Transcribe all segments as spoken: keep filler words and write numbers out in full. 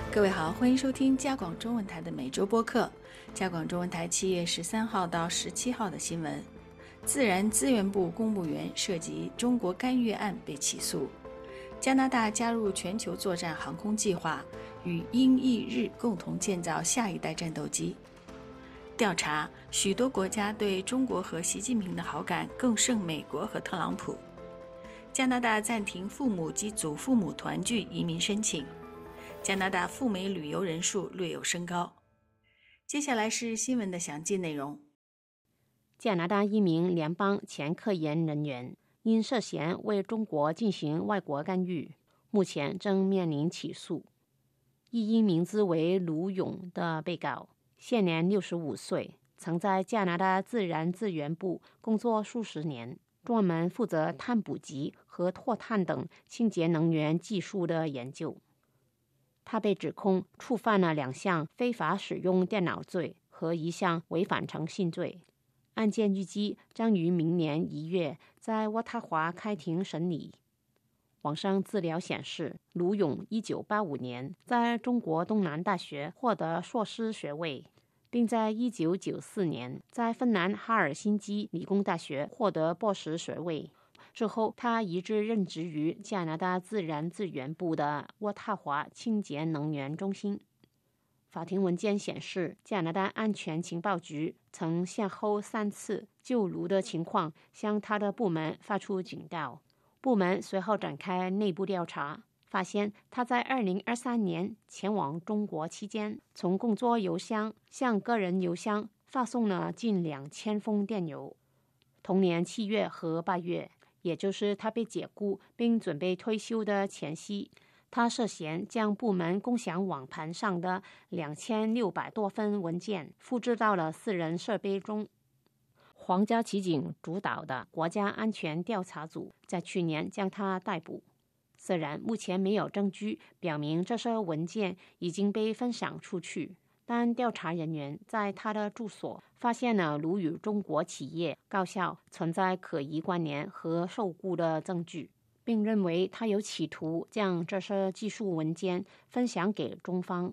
各位好，欢迎收听加广中文台的每周播客。加广中文台七月十三号到十七号的新闻：自然资源部公务员涉及中国干预案被起诉；加拿大加入全球作战航空计划，与英意日共同建造下一代战斗机；调查许多国家对中国和习近平的好感更胜美国和特朗普；加拿大暂停父母及祖父母团聚移民申请；加拿大赴美旅游人数略有升高。接下来是新闻的详细内容。 加拿大一名联邦前科研人员因涉嫌为中国进行外国干预，目前正面临起诉。一因名字为卢勇的被告，现年六十五岁，曾在加拿大自然资源部工作数十年，专门负责碳捕集和脱碳等清洁能源技术的研究。他被指控触犯了两项非法使用电脑罪和一项违反诚信罪。案件预计将于明年一月在渥太华开庭审理。网上资料显示，卢勇一九八五年在中国东南大学获得硕士学位，并在一九九四年在芬兰哈尔辛基理工大学获得博士学位。之后，他一直任职于加拿大自然资源部的渥太华清洁能源中心。法庭文件显示，加拿大安全情报局曾先后三次就卢的情况向他的部门发出警告。部门随后展开内部调查，发现他在二零二三年前往中国期间，从工作邮箱向个人邮箱发送了近两千封电邮。同年七月和八月，也就是他被解雇并准备退休的前夕，他涉嫌将部门共享网盘上的两千六百多份文件复制到了私人设备中。皇家骑警主导的国家安全调查组在去年将他逮捕。虽然目前没有证据表明这些文件已经被分享出去，但调查人员在他的住所发现了卢与中国企业高校存在可疑关联和受雇的证据，并认为他有企图将这些技术文件分享给中方。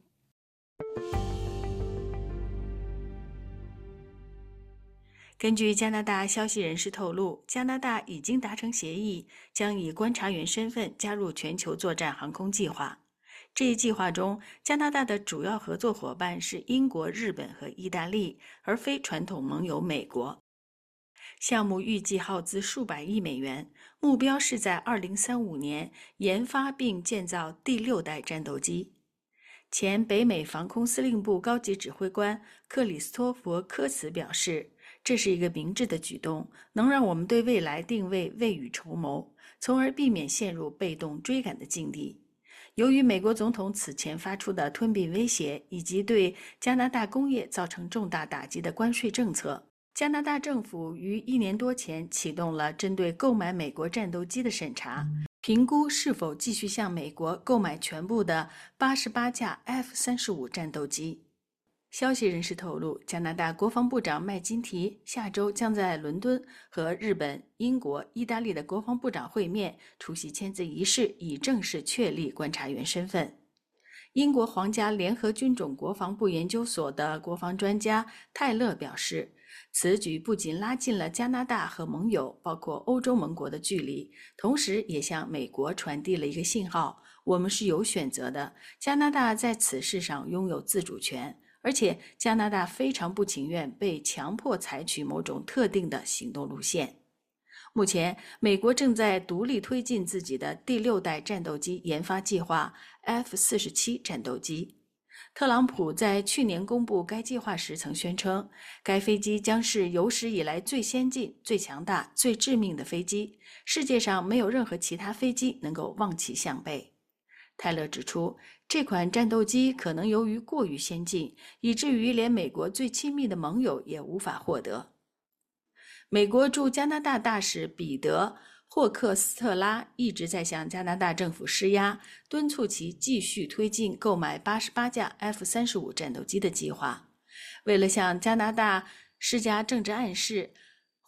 根据加拿大消息人士透露，加拿大已经达成协议，将以观察员身份加入全球作战航空计划。这一计划中，加拿大的主要合作伙伴是英国、日本和意大利，而非传统盟友美国。项目预计耗资数百亿美元，目标是在二零三五年研发并建造第六代战斗机。前北美防空司令部高级指挥官克里斯托弗·科茨表示，这是一个明智的举动，能让我们对未来定位未雨绸缪，从而避免陷入被动追赶的境地。由于美国总统此前发出的吞并威胁以及对加拿大工业造成重大打击的关税政策，加拿大政府于一年多前启动了针对购买美国战斗机的审查，评估是否继续向美国购买全部的八十八架 F 三十五 战斗机。消息人士透露，加拿大国防部长麦金提下周将在伦敦和日本、英国、意大利的国防部长会面，出席签字仪式，以正式确立观察员身份。英国皇家联合军种国防部研究所的国防专家泰勒表示，此举不仅拉近了加拿大和盟友，包括欧洲盟国的距离，同时也向美国传递了一个信号：我们是有选择的，加拿大在此事上拥有自主权，而且加拿大非常不情愿被强迫采取某种特定的行动路线。目前，美国正在独立推进自己的第六代战斗机研发计划 F 四十七 战斗机。特朗普在去年公布该计划时曾宣称，该飞机将是有史以来最先进、最强大、最致命的飞机，世界上没有任何其他飞机能够望其项背。泰勒指出，这款战斗机可能由于过于先进，以至于连美国最亲密的盟友也无法获得。美国驻加拿大大使彼得·霍克斯特拉一直在向加拿大政府施压，敦促其继续推进购买八十八架 F 三十五 战斗机的计划。为了向加拿大施加政治暗示，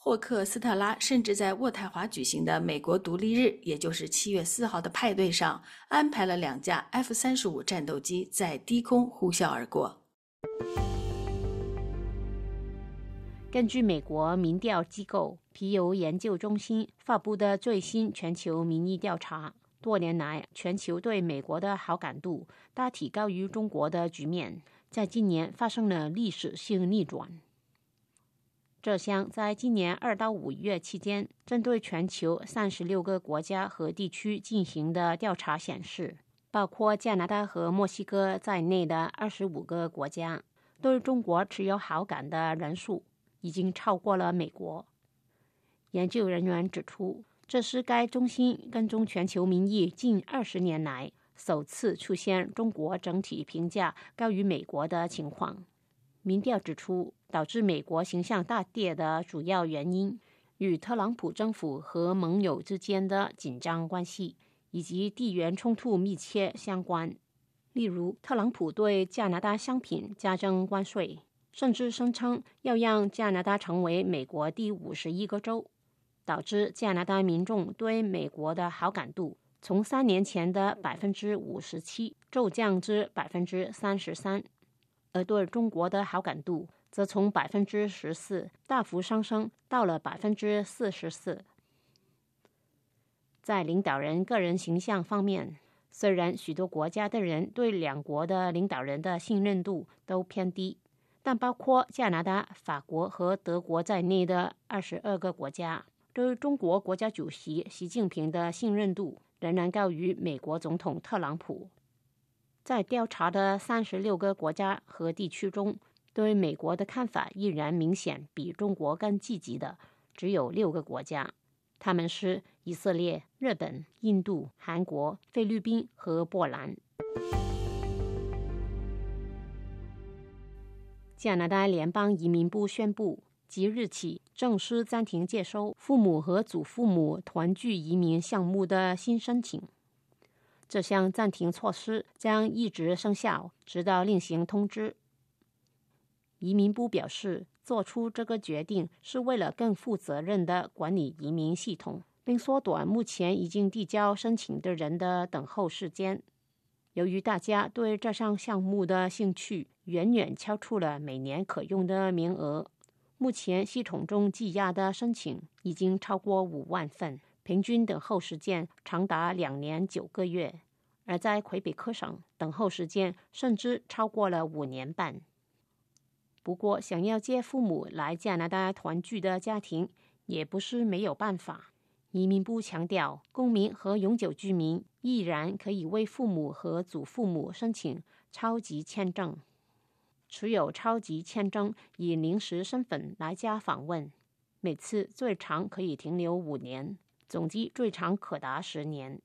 霍克斯特拉甚至在渥太华举行的美国独立日，也就是七月四号的派对上，安排了两架 F 三十五 战斗机在低空呼啸而过。 根据美国民调机构皮尤研究中心发布的最新全球民意调查，多年来全球对美国的好感度大体高于中国的局面，在今年发生了历史性逆转。这项在今年二到五月期间针对全球三十六个国家和地区进行的调查显示，包括加拿大和墨西哥在内的二十五个国家对中国持有好感的人数已经超过了美国。研究人员指出，这是该中心跟踪全球民意近二十年来首次出现中国整体评价高于美国的情况。民调指出，导致美国形象大跌的主要原因与特朗普政府和盟友之间的紧张关系以及地缘冲突密切相关。例如，特朗普对加拿大商品加征关税，甚至声称要让加拿大成为美国第五十一个州，导致加拿大民众对美国的好感度从三年前的百分之五十七骤降至百分之三十三，而对中国的好感度则从百分之十四大幅上升到了百分之四十四。在领导人个人形象方面，虽然许多国家的人对两国的领导人的信任度都偏低，但包括加拿大、法国和德国在内的二十二个国家对中国国家主席习近平的信任度仍然高于美国总统特朗普。在调查的三十六个国家和地区中，对美国的看法依然明显比中国更积极的只有六个国家，他们是以色列、日本、印度、韩国、菲律宾和波兰。加拿大联邦移民部宣布，即日起正式暂停接收父母和祖父母团聚移民项目的新申请。这项暂停措施将一直生效，直到另行通知。移民部表示，做出这个决定是为了更负责任地管理移民系统，并缩短目前已经递交申请的人的等候时间。由于大家对这项项目的兴趣远远超出了每年可用的名额，目前系统中积压的申请已经超过五万份，平均等候时间长达两年九个月，而在魁北克省，等候时间甚至超过了五年半。不过，想要接父母来加拿大团聚的家庭也不是没有办法。移民部强调，公民和永久居民依然可以为父母和祖父母申请超级签证。持有超级签证以临时身份来加访问，每次最长可以停留五年，总计最长可达十年。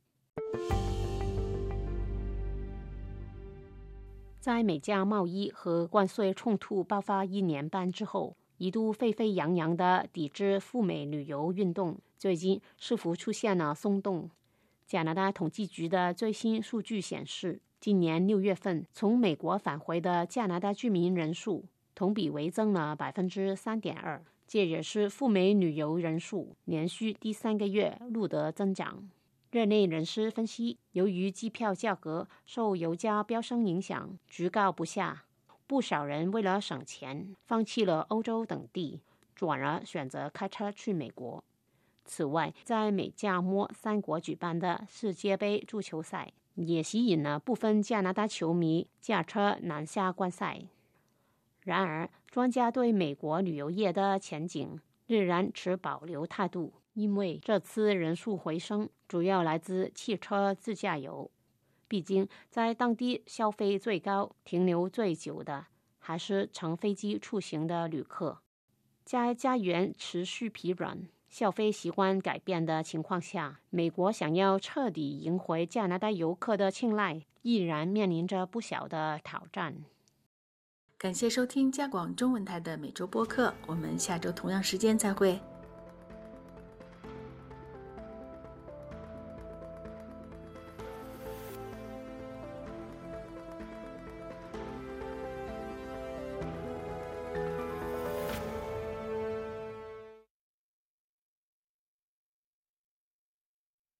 在美加贸易和关税冲突爆发一年半之后，一度沸沸扬扬的抵制赴美旅游运动，最近似乎出现了松动。加拿大统计局的最新数据显示，今年六月份从美国返回的加拿大居民人数同比微增了百分之三点二，这也是赴美旅游人数连续第三个月录得增长。业内人士分析，由于机票价格受油价飙升影响居高不下，不少人为了省钱放弃了欧洲等地，转而选择开车去美国。此外，在美加墨三国举办的世界杯足球赛也吸引了部分加拿大球迷驾车南下观赛。然而，专家对美国旅游业的前景仍然持保留态度，因为这次人数回升主要来自汽车自驾游。毕竟在当地消费最高、停留最久的还是乘飞机出行的旅客。在家园持续疲软、消费习惯改变的情况下，美国想要彻底赢回加拿大游客的青睐，依然面临着不小的挑战。 感谢收听加广中文台的每周播客，我们下周同样时间再会。